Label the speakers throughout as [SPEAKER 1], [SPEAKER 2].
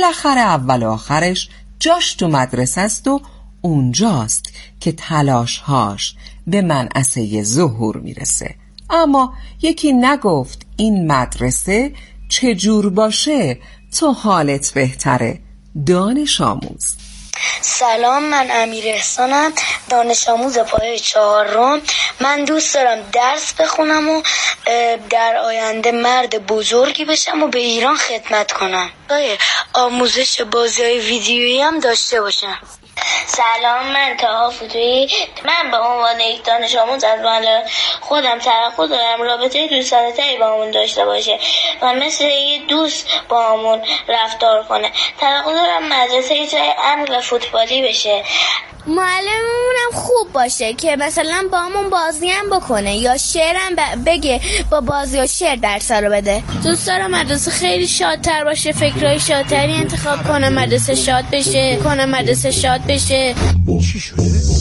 [SPEAKER 1] بالاخره اول و آخرش جاش تو مدرسه است و اونجاست که تلاشهاش به منعطه ظهور میرسه. اما یکی نگفت این مدرسه چجور باشه تو حالت بهتره. دانش آموز.
[SPEAKER 2] سلام، من امیر احسانم، دانش آموز پایه 4. من دوست دارم درس بخونم و در آینده مرد بزرگی بشم و به ایران خدمت کنم. آموزش بازی‌های ویدیویی هم داشته باشم.
[SPEAKER 3] سلام، من طاها فتویی. من به عنوان یک دانش آموز از خودم توقع دارم رابطه دوستانه تری با همون داشته باشه و مثل یه دوست با همون رفتار کنه. توقع دارم مدرسه یه جای امن و فوتبالی بشه.
[SPEAKER 4] معلممونم خوب باشه که مثلا با همون بازی هم بکنه یا شعرم بگه، با بازی و شعر درسا رو بده. دوست دارم مدرسه خیلی شادتر باشه، فکرهای شادتری انتخاب کنه، مدرسه شاد بشه.
[SPEAKER 5] چی شده؟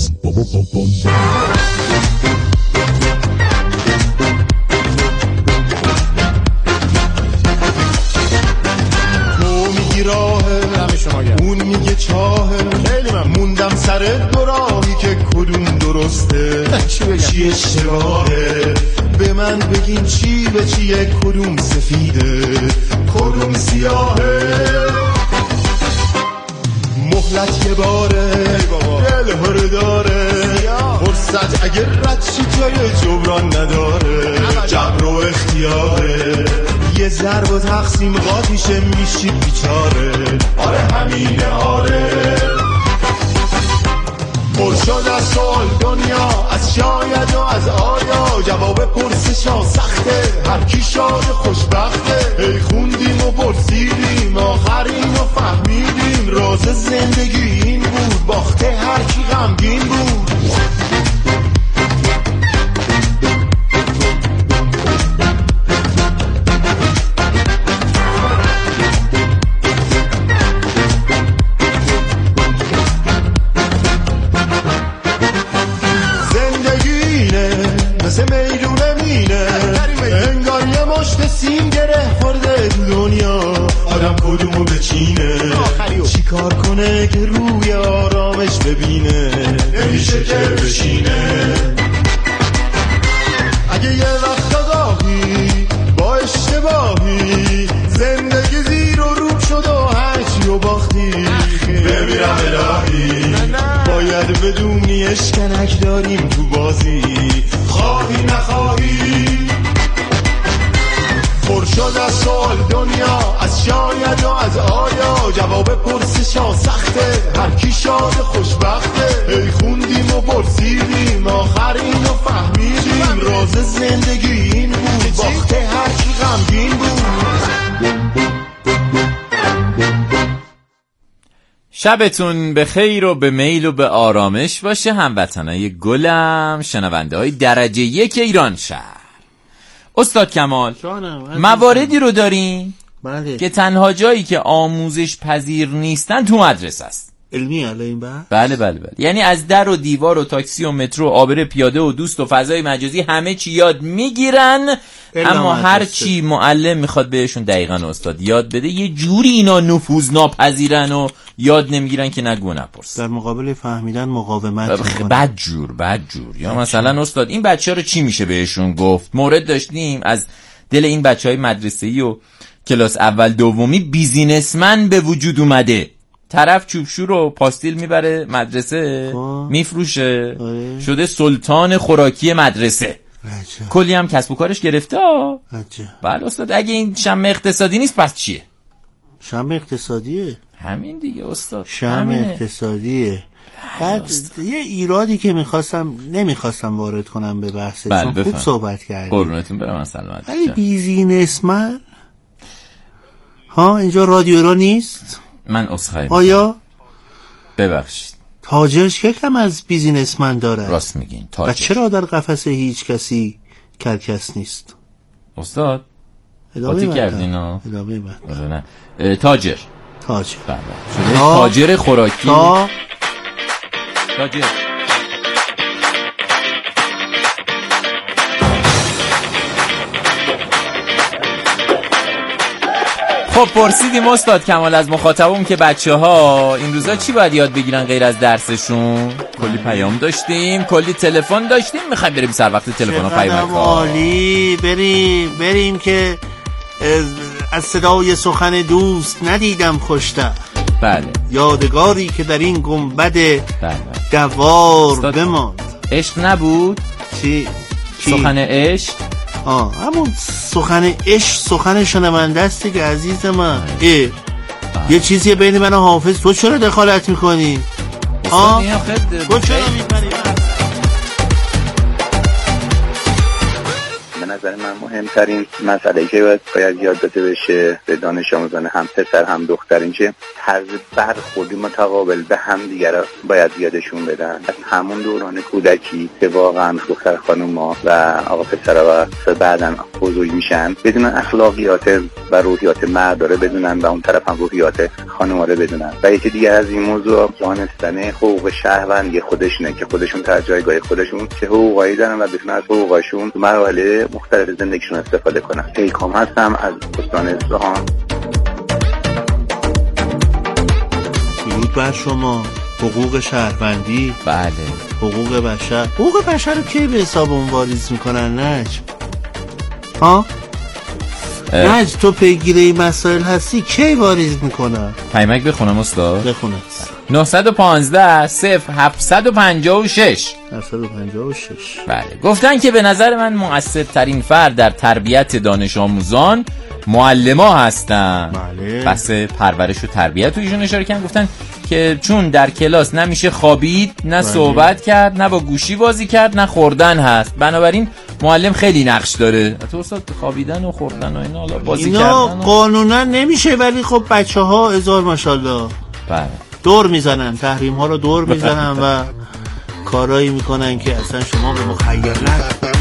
[SPEAKER 5] تو میگی راهه، اون میگه چاهه، خیلی من موندم سر دو راهی که کدوم درسته، چی اشتباهه. به من بگین چی به چیه، کدوم سفیده کدوم سیاهه. مهلت یه باره دل هر داره، فرصت اگر رد شی جای جبران نداره، جبر و اختیاره، یه ضرب و تقسیم قاطیشه میشی بیچاره. آره همینه آره. پرشد از سوال دنیا، از شاید و از آیا، جواب پرسشا سخته، هر کی شاد خوشبخته. ای خوندیم و پرسیدیم، آخر اینو فهمیدیم، راز زندگی این بود، باخته هر کی غمگین بود. کار کنه که روی آرامش ببینه، نمیشه که بشینه. اگه یه وقت آگاهی با اشتباهی، زندگی زیر و روب شد و هرچی و باختی، بمیرم الهی. باید بدونی اشکنک داریم تو بازی، خواهی نخواهی. پرشد از سوال دنیا، از شاید و از آیا، جواب پرسشا سخته، هر کی شاد خوشبخته. ای خوندیم و پرسیدیم، آخر اینو فهمیدیم، راز زندگی این بود، باخته هر کی غمگین بود.
[SPEAKER 6] شبتون به خیر و به میل و به آرامش باشه هموطنای گلم، شنونده های درجه 1 ایران شهر. استاد کمال، مواردی رو داریم
[SPEAKER 5] بله.
[SPEAKER 6] که تنها جایی که آموزش پذیر نیستن تو مدرسه است.
[SPEAKER 5] علمی علی این بحث؟
[SPEAKER 6] بله. یعنی از در و دیوار و تاکسی و مترو و آبر پیاده و دوست و فضای مجازی همه چی یاد میگیرن، اما هر چی معلم میخواد بهشون دقیقاً استاد یاد بده یه جوری اینا نفوذ ناپذیرن و یاد نمیگیرن که نگو نپرس.
[SPEAKER 5] در مقابل فهمیدن مقاومت میکنن. بد جور. یا مثلا استاد این بچه‌ها رو چی میشه بهشون گفت؟ مورد داشتیم از دل این بچهای مدرسه‌ای و کلاس اول دومی بیزینسمن به وجود اومده. طرف چوبشور و پاستیل میبره مدرسه میفروشه، شده سلطان خوراکی مدرسه. کلی هم کسب و کارش گرفته. بله استاد، اگه این شم اقتصادی نیست پس چیه؟ شم اقتصادیه.
[SPEAKER 6] همین دیگه استاد،
[SPEAKER 5] شم اقتصادیه. بعد یه ایرادی که نمیخواستم وارد کنم به بحث، چون خوب صحبت کردی.
[SPEAKER 6] قربونتون برم مثلا.
[SPEAKER 5] ولی بیزینسمن اینجا رادیو را نیست.
[SPEAKER 6] من عذرخواهی
[SPEAKER 5] آیا
[SPEAKER 6] ببخشید
[SPEAKER 5] تاجر چه کم از بیزینسمن داره؟
[SPEAKER 6] راست میگین تاجر.
[SPEAKER 5] و چرا در قفس هیچ کسی کرکس نیست؟
[SPEAKER 6] استاد
[SPEAKER 5] ادامه
[SPEAKER 6] کردین تاجر
[SPEAKER 5] بله.
[SPEAKER 6] تاجر خوراکی تاجر.
[SPEAKER 5] خب پرسیدیم استاد کمال از مخاطبمون که بچه‌ها این روزا چی باید یاد بگیرن غیر از درسشون. کلی پیام داشتیم، کلی تلفن داشتیم، میخوایم بریم سر وقت تلفن و پیام‌ها.
[SPEAKER 7] عالی، بریم که از صدای سخن دوست ندیدم خوشتر.
[SPEAKER 5] بله.
[SPEAKER 7] یادگاری که در این گنبد دوار بماند.
[SPEAKER 5] عشق نبود؟
[SPEAKER 7] چی؟
[SPEAKER 5] سخن عشق؟
[SPEAKER 7] همون سخن عشق سخن شنونده است دیگه عزیز من. یه چیزی بین من و حافظ، تو چرا دخالت میکنی؟ تو چرا میپری؟
[SPEAKER 8] به نظر من مهمترین مسئله که باید یاد داده بشه به دانش آموزان هم پسر هم دختر این که طرز برخوردی متقابل به هم دیگر باید یادشون بدن از همون دوران کودکی که واقعا دختر خانوما و آقا پسرها و بعدن بزرگ میشن بدونن اخلاقیات و روحیات مرد داره بدونن و اون طرف هم روحیات خانوما رو بدونن. و یکی دیگه از این موضوع دانستن حقوق شهروندی خودشونه که خودشون در جایگاه خودشون چه حقوقایی دارن و بتونن از حقوقاشون تو مراحل مختلف زندگیشون استفاده کنن. پیکام هستم از استان اصفهان.
[SPEAKER 7] درود بر شما. حقوق شهروندی،
[SPEAKER 5] بله،
[SPEAKER 7] حقوق بشر. حقوق بشر رو کی به حسابمون واریز میکنن؟ نجم نجم تو پیگیر این مسائل هستی، کی واریز میکنن؟
[SPEAKER 5] پیامک بخونم استاد؟
[SPEAKER 7] بخونم.
[SPEAKER 5] 915 0756
[SPEAKER 7] 756.
[SPEAKER 5] بله. گفتن که به نظر من مؤثرترین فرد در تربیت دانش آموزان معلما هستن.
[SPEAKER 7] بله.
[SPEAKER 5] بحث پرورش و تربیت رو ایشون اشاره کردن. گفتن که چون در کلاس نمیشه خوابید، نه صحبت کرد، نه با گوشی بازی کرد، نه خوردن هست. بنابراین معلم خیلی نقش داره. تو استاد خوابیدن و خوردن و اینا، حالا بازی
[SPEAKER 7] اینا
[SPEAKER 5] کردن
[SPEAKER 7] قانونا نمیشه، ولی خب بچه‌ها هزار ماشاءالله
[SPEAKER 5] بله
[SPEAKER 7] دور میزنن، تحریم ها رو دور میزنن و کارایی میکنن که اصلا شما به مخیل نکنید.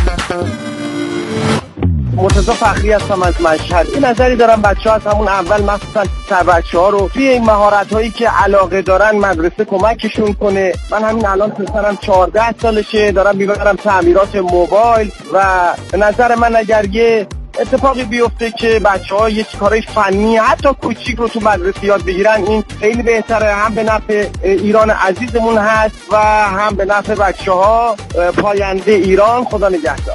[SPEAKER 9] مرتضی فخری هستم از مشهد. این نظری دارم بچه‌ها از همون اول مخصوصا سر بچه‌ها رو توی این مهارت‌هایی که علاقه دارن مدرسه کمکشون کنه. من همین الان پسرم 14 سالشه، دارم میبرم تعمیرات موبایل و به نظر من اگر یه اتفاقی بیفته که بچه‌ها یه کارای فنی حتی کوچیک رو تو مدرسه یاد بگیرن، این خیلی بهتره، هم به نفع ایران عزیزمون هست و هم به نفع بچه‌ها پاینده ایران. خدا نگهدار.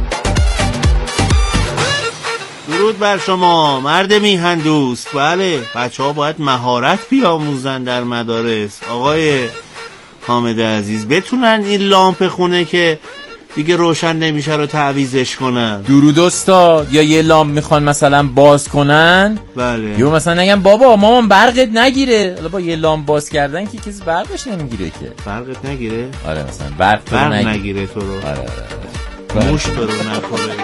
[SPEAKER 7] درود بر شما مرد میهن دوست. بله، بچه‌ها باید مهارت بیاموزن در مدارس. آقای حامد عزیز، بتونن این لامپ خونه که دیگه روشن نمیشه رو تعویضش کنن.
[SPEAKER 5] درود استاد. یا یه لامپ میخوان مثلا باز کنن،
[SPEAKER 7] بله،
[SPEAKER 5] یا مثلا نگم بابا مامان برقت نگیره. حالا با یه لامپ باز کردن که کسی برقش نمیگیره که.
[SPEAKER 7] برقت نگیره؟
[SPEAKER 5] آره، مثلا برق
[SPEAKER 7] نگیره تو رو.
[SPEAKER 5] آره.
[SPEAKER 7] موش تو رو نخوره.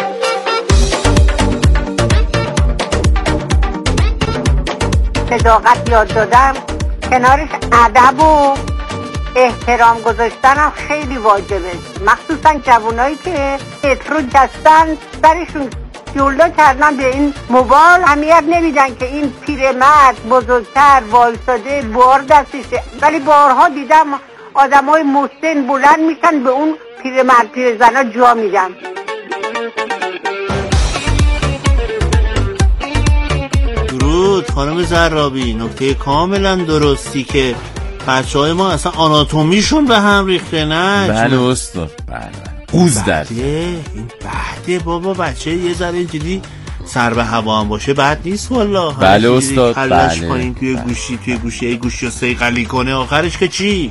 [SPEAKER 10] صداقت یاد دادم، کنارش ادب و احترام گذاشتن خیلی واجبه، مخصوصا جوانایی که مترو جستن سرشون جلو کردن به این موبایل، اهمیت نمیدن که این پیرمرد بزرگتر وایساده بار دستشه. ولی بارها دیدم آدمای مسن بلند میشن به اون پیرمرد پیرزنا جا میدن.
[SPEAKER 7] درود خانم زرابی، نکته کاملا درستی که بچه‌های ما اصلا آناتومیشون به هم ریخته. نه
[SPEAKER 5] بله استاد، بله قوز در
[SPEAKER 7] این بعده بابا، بچه یه ذره اینجوری سر به هوا هم باشه بد نیست والله.
[SPEAKER 5] بله استاد، بله
[SPEAKER 7] کنین توی گوشی رو سیقلی کنه، آخرش که چی؟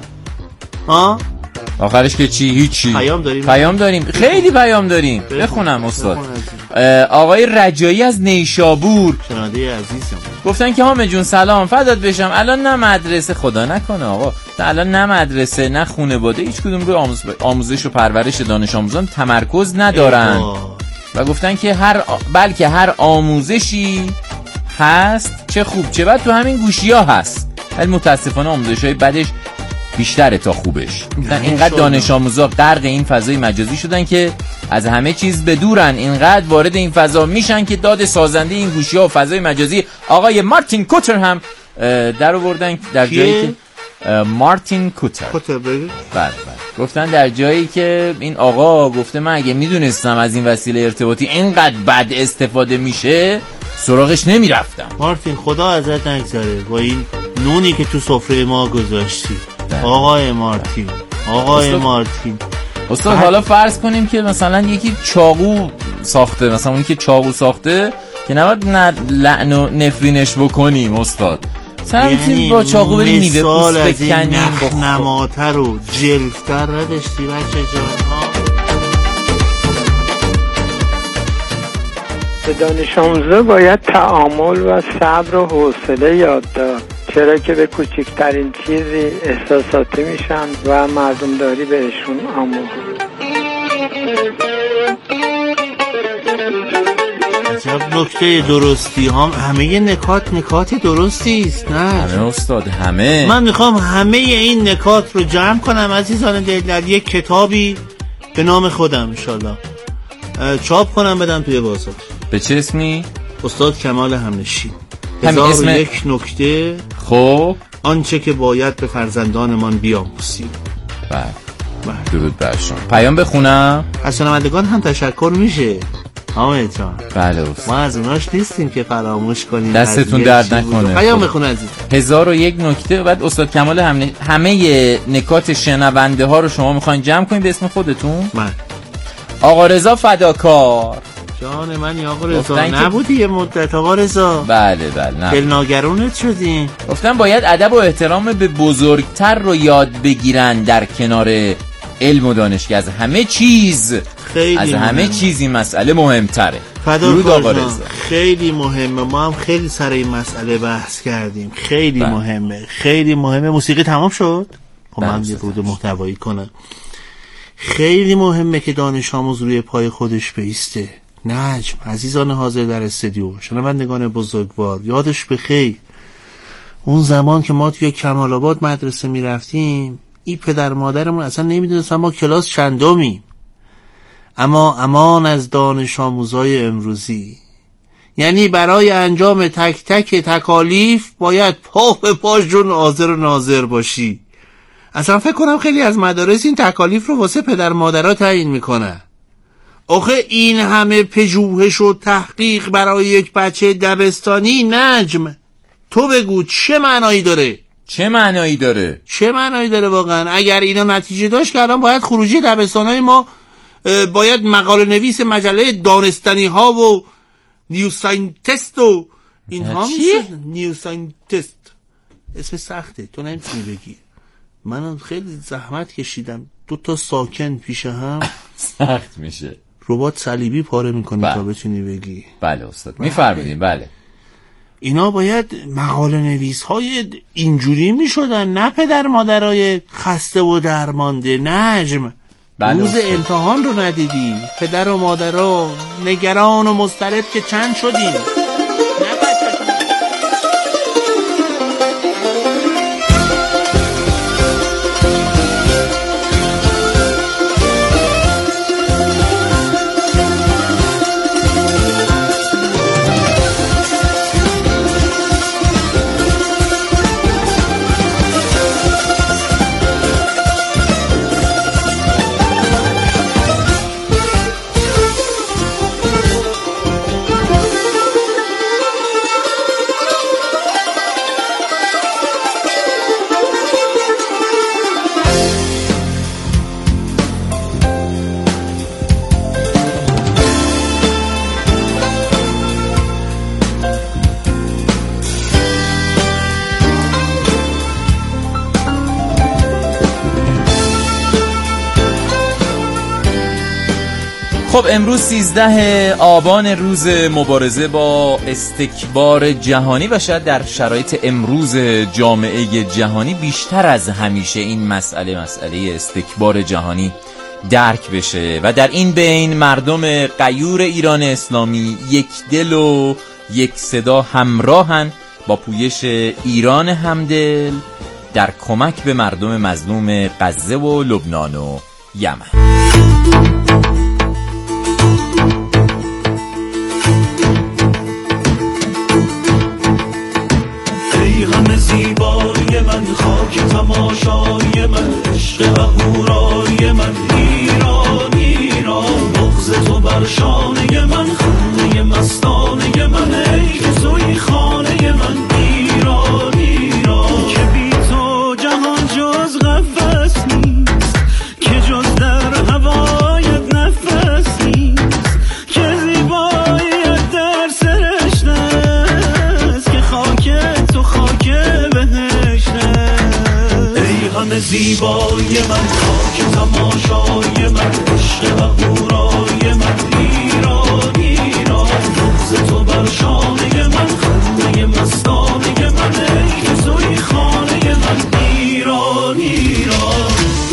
[SPEAKER 5] آخرش که چی؟ هیچی.
[SPEAKER 7] پیام
[SPEAKER 5] داریم خیلی پیام داریم. بخونم استاد. آقای رجایی از نیشابور،
[SPEAKER 7] شنونده عزیزم،
[SPEAKER 5] گفتن که حامد جون سلام، فدات بشم. الان نه مدرسه، خدا نکنه آقا، الان نه مدرسه نه خانواده هیچ کدوم روی آموزش و پرورش دانش آموزان تمرکز ندارن و گفتن که بلکه هر آموزشی هست چه خوب چه بد تو همین گوشی‌ها هست، ولی متاسفانه آموزش‌های بدش بیشتره تا خوبش. اینقدر دانش آموزا غرق این فضای مجازی شدن که از همه چیز بدورن، اینقدر وارد این فضا میشن که داد سازنده این گوشی‌ها و فضای مجازی آقای مارتین کوتر هم در آوردن، در جایی که مارتین کوتر بله گفتن در جایی که این آقا گفته من اگه میدونستم از این وسیله ارتباطی اینقدر بد استفاده میشه سراغش نمیرفتم.
[SPEAKER 7] مارتین خدا ازت نگذاره با این نونی که تو سفره ما گذاشتی. آقای مارتین
[SPEAKER 5] استاد حالا فرض کنیم که مثلا یکی چاقو ساخته، مثلا اونی که چاقو ساخته که نباید لعن و نفرینش بکنیم استاد،
[SPEAKER 7] یعنی
[SPEAKER 5] با چاقو بریم میوه پوست
[SPEAKER 7] از این
[SPEAKER 5] بکنیم،
[SPEAKER 7] نماتر و جلفتر نداشتی بچه جان ها.
[SPEAKER 11] به دانش آموزا باید تعامل و صبر و حوصله یاد داد، چرا که به کوچکترین چیزی احساساتی میشن و مردمداری بهشون آموزه.
[SPEAKER 7] عجب نکته درستی هم، همه نکات درستی است. نه
[SPEAKER 5] همه استاد، همه.
[SPEAKER 7] من میخوام همه این نکات رو جمع کنم عزیزان دل در یک کتابی به نام خودم انشالله چاپ کنم بدم توی بازار.
[SPEAKER 5] به چه اسمی؟
[SPEAKER 7] استاد کمال همنشین.
[SPEAKER 5] همین اسم
[SPEAKER 7] یک نکته.
[SPEAKER 5] خب
[SPEAKER 7] آنچه که باید به فرزندانمان بیاموزیم.
[SPEAKER 5] بله درود بر شما. پیام بخونم؟
[SPEAKER 7] از شنوندگان هم تشکر میشه حامد جان.
[SPEAKER 5] بله استاد،
[SPEAKER 7] ما از اوناش نیستیم که فراموش کنیم.
[SPEAKER 5] دستتون درد نکنه.
[SPEAKER 7] پیام بخون عزیز.
[SPEAKER 5] 1001 نکته. بعد استاد کمال همه نکات شنونده ها رو شما میخواین جمع کنین به اسم خودتون؟
[SPEAKER 7] من
[SPEAKER 5] آقا رضا فداکار.
[SPEAKER 7] جان من یا آقا رضا نبودی یه مدت آقا رضا؟
[SPEAKER 5] بله نه
[SPEAKER 7] دل ناگرونت شدی.
[SPEAKER 5] گفتم باید ادب و احترام به بزرگتر رو یاد بگیرن در کنار علم و دانش که از همه چیز همه چیزی مسئله مهمتره.
[SPEAKER 7] درود آقا رضا. خیلی مهمه، ما هم خیلی سر این مسئله بحث کردیم. خیلی مهمه. موسیقی تمام شد؟ خب من یه ورود محتوایی کنم. خیلی مهمه که دانش آموز روی پای خودش بیسته. نجم عزیزان حاضر در استودیو، شنوندگان بزرگوار، یادش بخیر اون زمان که ما توی کمال آباد مدرسه میرفتیم، این پدر مادرمون اصلا نمیدونستن ما کلاس چندمیم. اما امان از دانش آموزای امروزی، یعنی برای انجام تک تک تکالیف باید پا به پاشون حاضر و ناظر باشی. اصلا فکر کنم خیلی از مدارس این تکالیف رو واسه پدر مادرها تعیین میکنن. آخه این همه پژوهش و تحقیق برای یک بچه دبستانی، نجم تو بگو چه معنایی داره؟
[SPEAKER 5] چه معنایی داره
[SPEAKER 7] واقعا؟ اگر اینا نتیجه داشت که الان باید خروجی دبستانای ما باید مقاله نویس مجله دانستنی ها و نیو ساینتست و اینها میشد. نیو ساینتست اسم سخته، تو نمیتونی بگی. من خیلی زحمت کشیدم، 2 ساکن پیش هم
[SPEAKER 5] سخت میشه.
[SPEAKER 7] ربات صلیبی پاره میکنی تا بتونی بگی.
[SPEAKER 5] بله استاد میفرمایید. بله
[SPEAKER 7] اینا باید مقاله نویس های اینجوری میشدن، نه پدر مادرای خسته و درمانده. نجم روز امتحان رو ندیدی؟ پدر و مادرها نگران و مضطرب که چند شدیم.
[SPEAKER 5] خب امروز 13 آبان روز مبارزه با استکبار جهانی و شاید در شرایط امروز جامعه جهانی بیشتر از همیشه این مسئله استکبار جهانی درک بشه و در این بین مردم غیور ایران اسلامی یک دل و یک صدا همراهن با پویش ایران همدل در کمک به مردم مظلوم غزه و لبنان و یمن.
[SPEAKER 12] همه زیبایی من، خاک تماشای من، عشق اهورای من، ایران ایران، بغض تو بر شانه من، خنده من مستانه من، ای که توی خانه من. ایران ایران که بی تو جهان جز قفس نیست، که جز در هوایت نفس نیست، که زیباییت در سرشت است، که خاک تو خاک بهشت است. ای همه زیبایی من، خاک تماشای من، عشق و هورای من. ایران ایران روز تو بر شانه من، خنده مستانه من، ای که توی خانه من. ایران ایران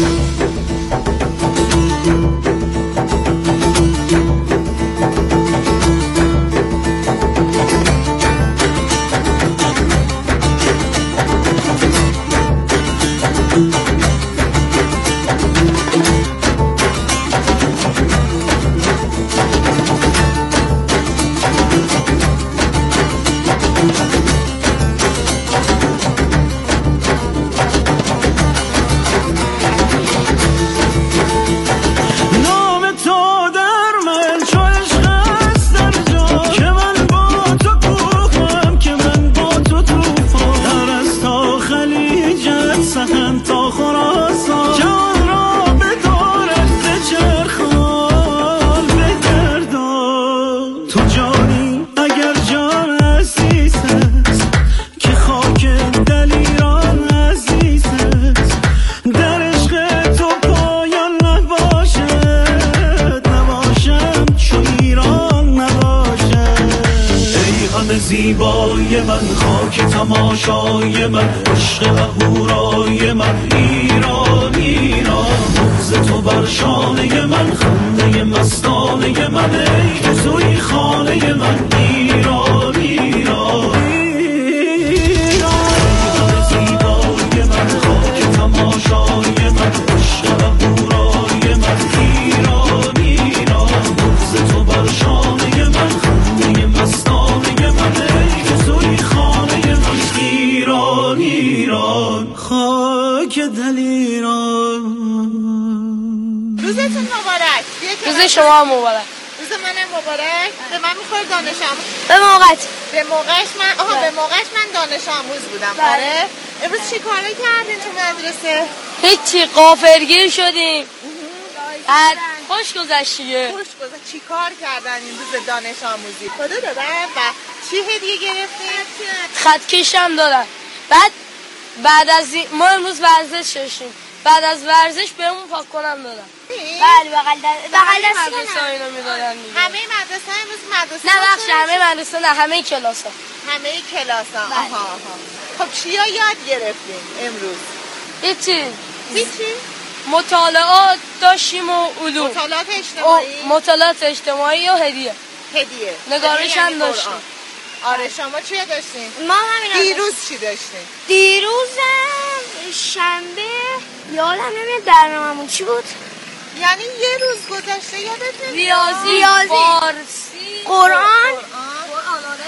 [SPEAKER 12] زیبای من، خاک تماشای من، عشق و هورای من. ایران ایران روز تو بر شانه من، خنده مستانه من، ای که توی خانه من. ایران ایران ایران زیبای من، خاک تماشای من، عشق و هورای من. ایران ایران روز تو بر شانه من، خنده مستانه من، ای که توی خانه من. ایران ایران خاک دل ایران.
[SPEAKER 13] روزتون مبارک.
[SPEAKER 4] روز شما مبارک.
[SPEAKER 13] روز منم مبارک. به من میخوره دانش آموز.
[SPEAKER 4] به موقعش
[SPEAKER 13] من دانش آموز بودم. آره. امروز چی کاره کردین تو مدرسه؟
[SPEAKER 4] هیچی، غافلگیر شدیم. خوش گذشتیه.
[SPEAKER 13] چی کار کردن این روز دانش آموزی؟ کدو دادن و چی هدیه گرفتین؟
[SPEAKER 4] خطکش هم دادن. بعد از ما امروز ورزش داشتیم. بعد از ورزش بهمون پاک کنم دادن.
[SPEAKER 13] بله بغل
[SPEAKER 4] مدرسه ها اینو میدادن.
[SPEAKER 13] همه مدرسه امروز مدرسه؟
[SPEAKER 4] نه بخش همه مدرسه نه، همه کلاس ها.
[SPEAKER 13] همه کلاس ها. آها. خب چیا یاد گرفتین امروز؟
[SPEAKER 4] هیچی.
[SPEAKER 13] مطالعات
[SPEAKER 4] داشتیم و علوم. مطالعات اجتماعی و هدیه. نگارش هم داشتیم.
[SPEAKER 13] آره شما چی داشتین؟
[SPEAKER 4] ما همین.
[SPEAKER 13] دیروز چی داشتین؟
[SPEAKER 4] دیروزم شنبه یادم نمیاد برنامه‌مون چی بود؟
[SPEAKER 13] یعنی یه روز گذشته یادت نمیاد؟
[SPEAKER 4] ریاضی، فارسی، قرآن آره.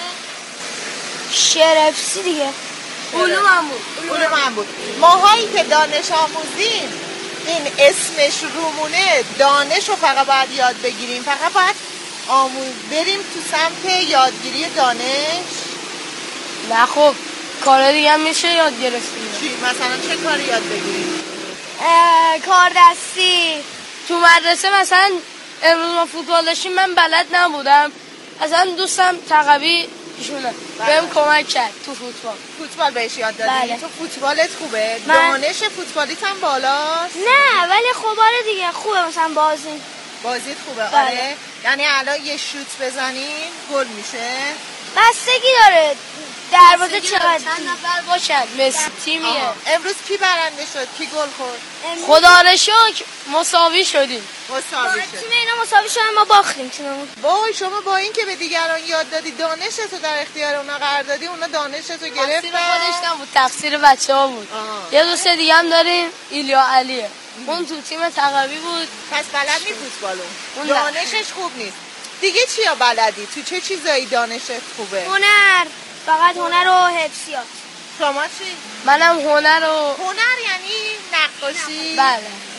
[SPEAKER 4] شعر افسی دیگه. علوم هم بود.
[SPEAKER 13] ماهایی که دانش آموزیم این اسمش رومونه دانش رو فقط باید یاد بگیریم، فقط باید بریم تو سمت یادگیری دانش.
[SPEAKER 4] نه خب کار دیگه هم میشه یاد گرفتیم.
[SPEAKER 13] چی؟ مثلا چه کاری یاد بگیریم؟
[SPEAKER 4] کار دستی. تو مدرسه مثلا امروز ما فوتبال داشتیم، من بلد نبودم، اصلا دوستم تقوی ایشونه بهم کمک کرد تو
[SPEAKER 13] فوتبال بهش یاد دادی؟
[SPEAKER 4] بله.
[SPEAKER 13] تو فوتبالت خوبه؟ دانش فوتبالیت هم بالاست؟
[SPEAKER 4] نه ولی خب آره دیگه خوبه، مثلا
[SPEAKER 13] بازیت خوبه.
[SPEAKER 4] بله.
[SPEAKER 13] آره یعنی الان یه شوت بزنین گل میشه؟
[SPEAKER 4] بستگی داره دروازه چقدر چند نفر باشن، مسی تیمیه.
[SPEAKER 13] امروز کی برنده شد؟ کی گل خورد؟
[SPEAKER 4] خدا رو شکر مساوی شدیم.
[SPEAKER 13] تیم
[SPEAKER 4] اینا مساوی شدن، ما باختیم تیممون.
[SPEAKER 13] وای شما با این که به دیگران یاد دادی دانشتو در اختیار اونا قرار دادی، اونا دانشتو گرفتن.
[SPEAKER 4] تقصیر خودش نبود، تقصیر بچه‌ها بود. یه دوست دیگه هم داریم ایلیا علیه، اون تو تیم تقوی بود.
[SPEAKER 13] پس بلد نیست فوتبالو. دانشش خوب نیست. دیگه چیا بلدی؟ تو چه چیزایی دانشت خوبه؟
[SPEAKER 4] هنر، فقط هنر و حفظیات.
[SPEAKER 13] شما چی؟
[SPEAKER 4] منم هنر
[SPEAKER 13] یعنی نقاشی؟
[SPEAKER 4] بله.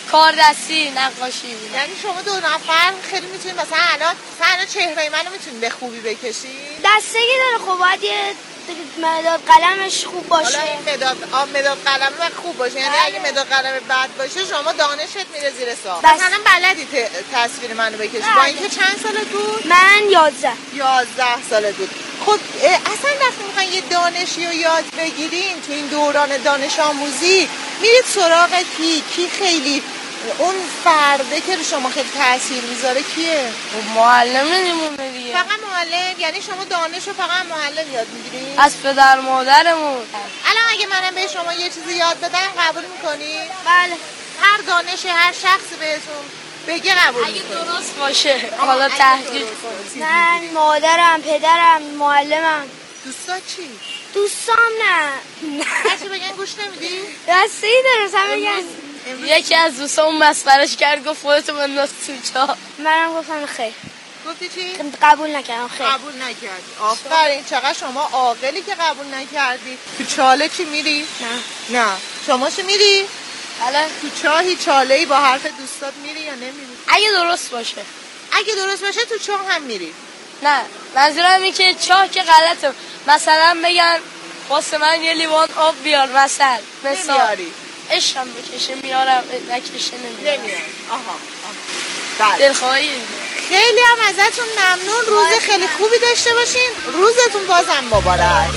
[SPEAKER 4] کار دستی، نقاشی بود.
[SPEAKER 13] یعنی شما 2 نفر خیلی میتونید مثلا الان چهره منو میتونید به خوبی بکشید؟
[SPEAKER 4] دستگی داره خب باید یه مداد قلمش خوب باشه.
[SPEAKER 13] حالا این مداد قلم خوب باشه، یعنی اگه مداد قلم بد باشه شما دانشت میره زیر سوال. مثلا بلدی تصویر منو بکشی با اینکه چند سالت بود؟
[SPEAKER 4] من 11
[SPEAKER 13] سالت بود. خب اصلا وقتی میخواین یه دانشی رو یاد بگیرین تو این دوران دانش آموزی میرید سراغ کی خیلی اون فرده که شما خیلی تاثیر میذاره کیه؟
[SPEAKER 4] معلممونه دیگه.
[SPEAKER 13] فقط معلم؟ یعنی شما دانش رو فقط معلم یاد میگیرین؟
[SPEAKER 4] از پدر مادرمون.
[SPEAKER 13] الان اگه منم به شما یه چیزی یاد بدم قبول میکنی؟
[SPEAKER 4] بله.
[SPEAKER 13] هر دانشی هر شخصی بهتون بگه قبول
[SPEAKER 4] اگه درست باشه. حالا تحقیق کنید. من مادرم، پدرم، معلمم.
[SPEAKER 13] دوستا چی؟
[SPEAKER 4] دوستام نه.
[SPEAKER 13] هرچی بگن گوش نمیدی؟
[SPEAKER 4] دستی داره بگن. یکی از دوستامون مسخرهش کرد گفت خودتو بنداز تو چاه. منم گفتم خیر.
[SPEAKER 13] گفتی چی؟
[SPEAKER 4] قبول نکردم خیر.
[SPEAKER 13] قبول نکردی. آفرین، چقدر شما عاقلی که قبول نکردی. تو چاله چی میری؟ نه. شما چی میری؟
[SPEAKER 4] بله.
[SPEAKER 13] تو چاهی چاله‌ای با حرف دوستات میری یا نمیری؟
[SPEAKER 4] اگه درست باشه.
[SPEAKER 13] اگه درست باشه تو چاه هم میری؟
[SPEAKER 4] نه، منظورم اینه که چاه که غلطه. مثلا بگن واسه من یه لیوان آب بیار مثلا.
[SPEAKER 13] نمیاری.
[SPEAKER 4] عشقم بکشه میارم، نکشه نمیارم.
[SPEAKER 13] بله.
[SPEAKER 4] دلخواهی.
[SPEAKER 13] خیلی هم ازتون ممنون. روز خیلی خوبی داشته باشین. روزتون بازم مبارک.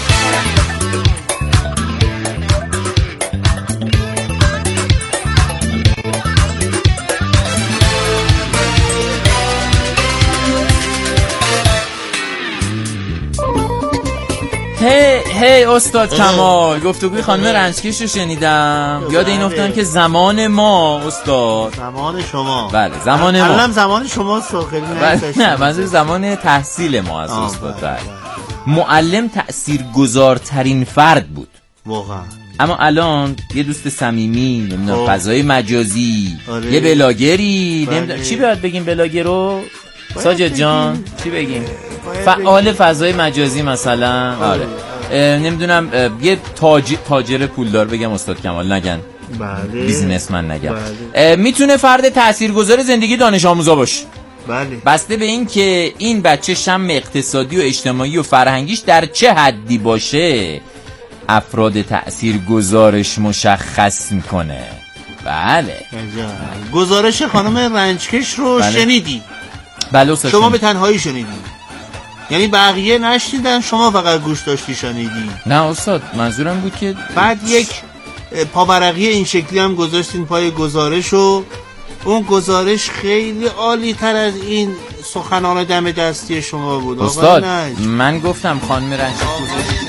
[SPEAKER 5] هی استاد کمال، گفتگوی خانم رنجکش رو شنیدم. یاد این افتادم که زمان ما استاد،
[SPEAKER 7] زمان شما،
[SPEAKER 5] بله زمان ما،
[SPEAKER 7] الان زمان شما خیلی
[SPEAKER 5] نه منظور زمان تحصیل ما از استاد. بله. معلم تأثیرگذارترین فرد بود
[SPEAKER 7] واقعا.
[SPEAKER 5] اما الان یه دوست صمیمی، نمیدونم فضای مجازی، یه بلاگری، نمیدونم چی باید بگیم بلاگرو ساجد جان، چی بگیم؟ فعال فضای مجازی مثلا. آره نمیدونم یه تاجر پولدار بگم استاد کمال نگن،
[SPEAKER 7] بله
[SPEAKER 5] بیزینسمن نگم، بله. میتونه فرد تاثیرگذار زندگی دانش آموزا باشه.
[SPEAKER 7] بله.
[SPEAKER 5] بسته به این که این بچه شم اقتصادی و اجتماعی و فرهنگیش در چه حدی باشه افراد تاثیرگذارش مشخص میکنه. بله.
[SPEAKER 7] گزارش خانم رنجکش رو
[SPEAKER 5] بله.
[SPEAKER 7] شنیدی؟
[SPEAKER 5] بله استاد.
[SPEAKER 7] شما به تنهایی شنیدی؟ یعنی بقیه نشنیدن، شما فقط گوش داشتی شنیدی؟
[SPEAKER 5] نه استاد، منظورم بود که
[SPEAKER 7] بعد یک پاورقی این شکلی هم گذاشتین پای گزارش و اون گزارش خیلی عالی تر از این سخنان دم دستی شما بود
[SPEAKER 5] استاد. من گفتم خانم رنجکش گزارش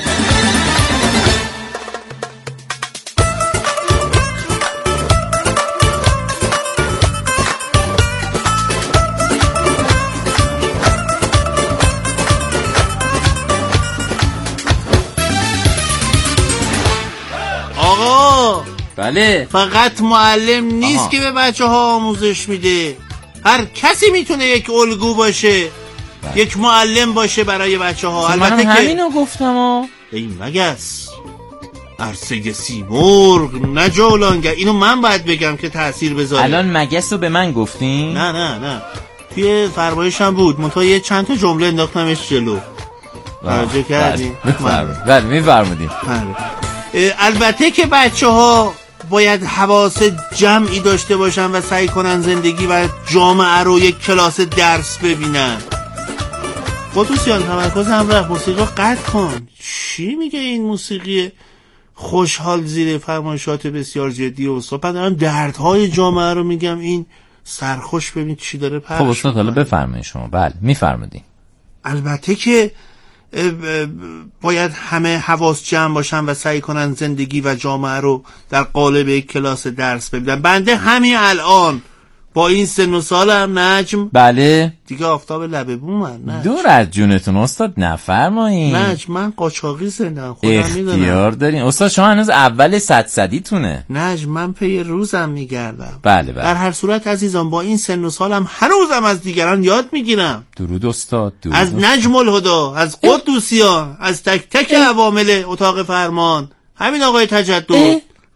[SPEAKER 5] بله.
[SPEAKER 7] فقط معلم نیست که به بچه ها آموزش میده، هر کسی میتونه یک الگو باشه، یک معلم باشه برای بچه ها.
[SPEAKER 5] البته که همینو گفتم.
[SPEAKER 7] ای مگس عرصه سیمرغ نه جولانگر، اینو من باید بگم که تأثیر بذاره.
[SPEAKER 5] الان مگس رو به من گفتین؟
[SPEAKER 7] نه توی فرمایشم بود، منتها یه چند تا جمله انداختمش جلو. توجه کردی؟
[SPEAKER 5] بله میفرمودیم.
[SPEAKER 7] البته که بچه ها باید حواس جمعی داشته باشن و سعی کنن زندگی و جامعه رو یک کلاس درس ببینن. قدوسیان تمرکز هم رفت، موسیقی رو قطع کن. چی میگه این موسیقی خوشحال زیر فرمایشات بسیار جدی و استاد؟ دارم دردهای جامعه رو میگم، این سرخوش ببین چی داره پخش.
[SPEAKER 5] خب استاد حالا بفرمایید شما. بله میفرمودین.
[SPEAKER 7] البته که باید همه حواس جمع باشن و سعی کنن زندگی و جامعه رو در قالب یک کلاس درس ببینن. بنده همین الان با این سن و سالم نجم،
[SPEAKER 5] بله
[SPEAKER 7] دیگه آفتاب لبه بومن،
[SPEAKER 5] دور از جونتون استاد نفرمایین.
[SPEAKER 7] نجم من قاچاقی زندم، خودم میدونم.
[SPEAKER 5] اختیار دارین استاد، شما هنوز اول صدیتونه.
[SPEAKER 7] نجم من پی روزم میگردم.
[SPEAKER 5] بله.
[SPEAKER 7] در هر صورت عزیزان با این سن و سالم هنوزم از دیگران یاد میگیرم.
[SPEAKER 5] درود استاد. درود
[SPEAKER 7] از نجم الهدا، از قدوسیان، از تک تک عوامل اتاق فرمان، همین آقای تجدد،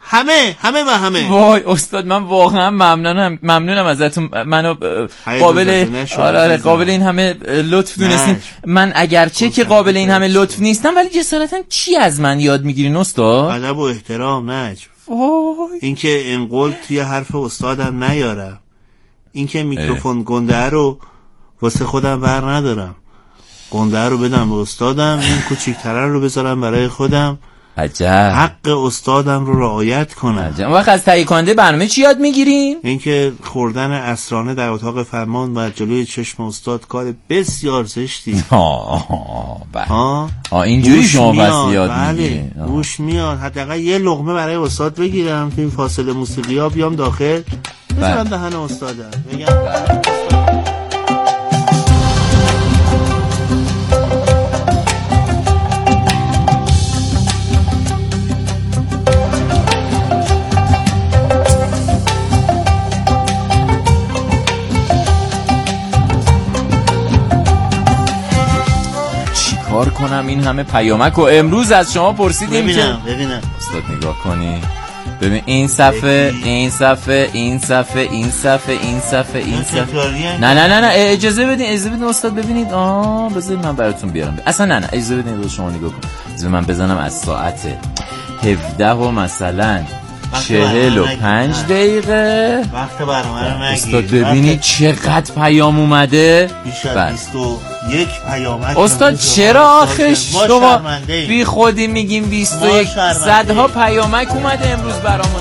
[SPEAKER 7] همه.
[SPEAKER 5] وای استاد من واقعا ممنونم ازتون. منو قابل این همه لطف دونستین. من اگرچه که قابل این همه لطف نیستم ولی جسارتا چی از من یاد میگیرین استاد؟
[SPEAKER 7] ادب و احترام نجم. اینکه اینقل توی حرف استادم نیارم، اینکه میکروفون گنده رو واسه خودم بر ندارم، گنده رو بدم به استادم، این کوچیک‌تره رو بذارم برای خودم.
[SPEAKER 5] عجب.
[SPEAKER 7] حق استادم رو رعایت کنم.
[SPEAKER 5] عجب. وقت از تهیه کننده برنامه چی یاد میگیریم؟
[SPEAKER 7] اینکه خوردن عصرانه در اتاق فرمان و جلوی چشم استاد کار بسیار زشتی.
[SPEAKER 5] اینجوری شما بس یاد میگیرین.
[SPEAKER 7] گوش میاد. حداقل یه لقمه برای استاد بگیرم تو این فاصله موسیقی ها، بیام داخل بذارم دهن استادم بگم
[SPEAKER 5] کار کنم این همه پیامک و امروز از شما پرسیدیم
[SPEAKER 7] ببینم
[SPEAKER 5] استاد نگاه کنی، ببین این صفحه نه اجازه بدین استاد ببینید. بذارید من براتون بیارم. اصلا نه اجازه بدین شما نگاه کن. بذار من بزنم از ساعت 17 و مثلا 45 دقیقه
[SPEAKER 7] وقت برنامه رو نگیر.
[SPEAKER 5] استاد ببینید چقدر پیام اومده.
[SPEAKER 7] بیش از 21 پیامک.
[SPEAKER 5] استاد چرا آخه شما بی خودی میگیم 21 صدها پیامک اومده امروز برامون.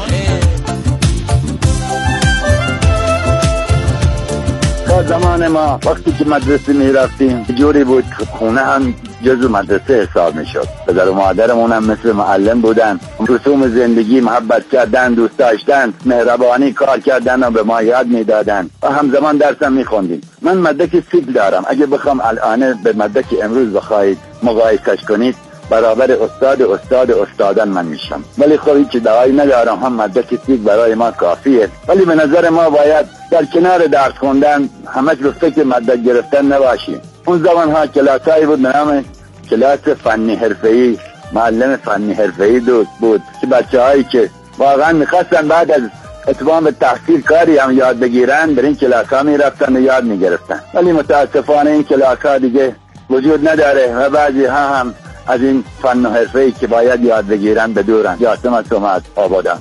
[SPEAKER 8] زمان ما وقتی که مدرسه می رفتیم جوری بود خونه هم جزو مدرسه حساب می شد. پدر و مادرمون هم مثل معلم بودن، رسوم زندگی محبت کردن، دوست داشتن، مهربانی کار کردن و به ما یاد می دادن و همزمان درسم می خوندیم. من مدرک سیل دارم. اگه بخوام الان به مدرک امروز بخواید مقایسش کنید برابر استادان من میشم، ولی خب هیچ دعایی ندارم. هم مدرک سیل برای ما کافیه، ولی به نظر ما باید در کنار درس خوندن همش به فکر مدرک گرفتن نباشیم. اون زمان ها کلاسایی بود به نام کلاس فنی حرفه‌ای، معلم فنی حرفه‌ای بود که بچه‌هایی که واقعا می‌خواستن بعد از اتمام تحصیل کاری هم یاد بگیرن در این کلاس‌ها می‌رفتن و یاد می‌گرفتن، ولی متاسفانه این کلاس‌ها دیگه وجود نداره و بعضی ها هم از این فن و حرفه‌ای که باید یاد بگیرن به دورن. جاسم از سمت آبادان.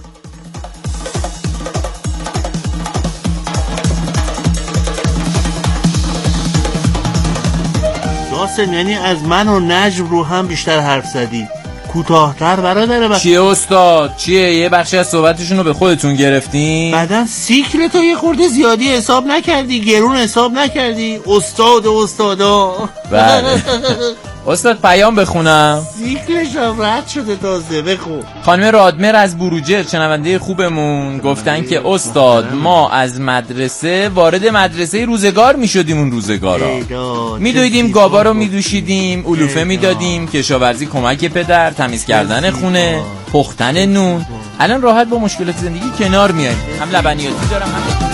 [SPEAKER 7] جاسم یعنی از من و نجم رو هم بیشتر حرف زدی. کوتاه‌تر برادر.
[SPEAKER 5] چیه استاد؟ چیه؟ یه بخشی از صحبتشون رو به خودتون گرفتین؟
[SPEAKER 7] بعدن سیکل تو یه خورده زیادی حساب نکردی، گرون حساب نکردی. استادا
[SPEAKER 5] بله. استاد پیام بخونم.
[SPEAKER 7] سیکلش هم رد شده تازه. بخون.
[SPEAKER 5] خانم رادمر از بروجرد شنونده خوبمون گفتن که استاد ما از مدرسه وارد مدرسه روزگار میشدیم. اون روزگارا میدویدیم، گابا رو میدوشیدیم، علوفه میدادیم، کشاورزی کمک پدر، تمیز کردن خونه، پختن نون. الان راحت با مشکلات زندگی کنار میایم. هم لبنیاتی دارم هم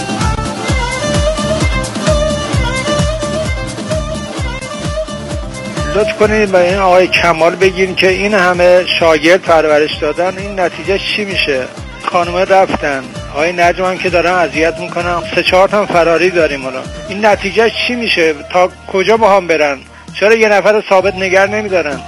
[SPEAKER 11] لطف کنید به این آقای کمال بگین که این همه شاگرد پرورش دادن این نتیجه چی میشه؟ خانومه رفتن، آقای نجم هم که دارن اذیت میکنن، 3-4 تا فراری داریم حالا. این نتیجه چی میشه؟ تا کجا با هم برن؟ چرا یه نفر ثابت نگر نمیدارن؟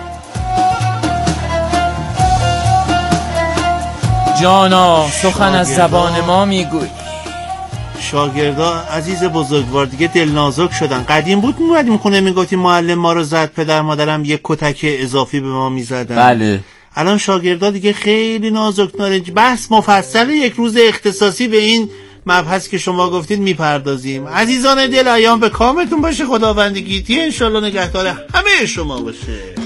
[SPEAKER 5] جانا سخن از زبان ما میگوی.
[SPEAKER 7] شاگردا عزیز بزرگوار دیگه دل نازک شدن. قدیم بود میومدیم خونه میگفتیم معلم ما رو زد، پدر مادرم یک کتک اضافی به ما میزدن.
[SPEAKER 5] بله.
[SPEAKER 7] الان شاگردا دیگه خیلی نازک نارنج. بحث مفصل یک روز اختصاصی به این مبحث که شما گفتید میپردازیم. عزیزان دل ایام به کامتون باشه. خداوند گیتی انشالله نگهدار همه شما باشه.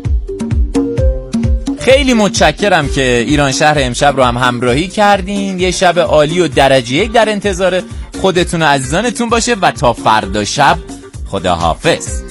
[SPEAKER 5] خیلی متشکرم که ایران شهر امشب رو هم همراهی کردین. یه شب عالی و درجه 1 در انتظار خودتون و عزیزانتون باشه و تا فردا شب خداحافظ.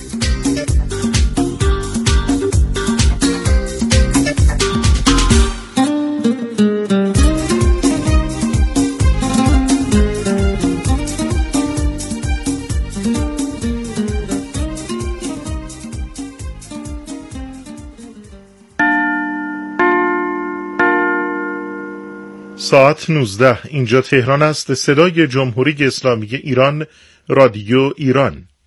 [SPEAKER 14] ساعت 19 اینجا تهران است. صدای جمهوری اسلامی ایران، رادیو ایران.